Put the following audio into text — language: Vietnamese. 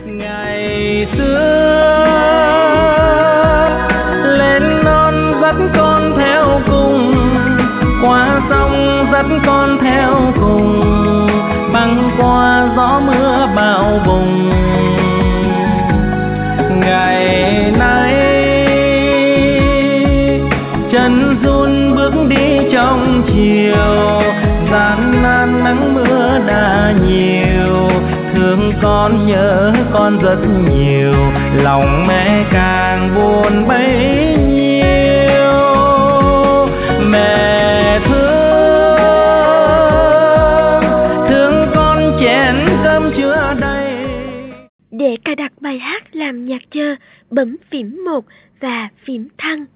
Ngày xưa lên non dắt con theo cùng, qua sông dắt con theo cùng, băng qua gió mưa bão bùng. Ngày nay chân run bước đi trong chiều, gian nan nắng mưa đã nhiều, thương con nhớ con rất nhiều, lòng mẹ càng buồn bấy nhiêu. Mẹ thương con chén cơm chưa đầy. Để cài đặt bài hát làm nhạc chờ, bấm phím 1 và phím thăng.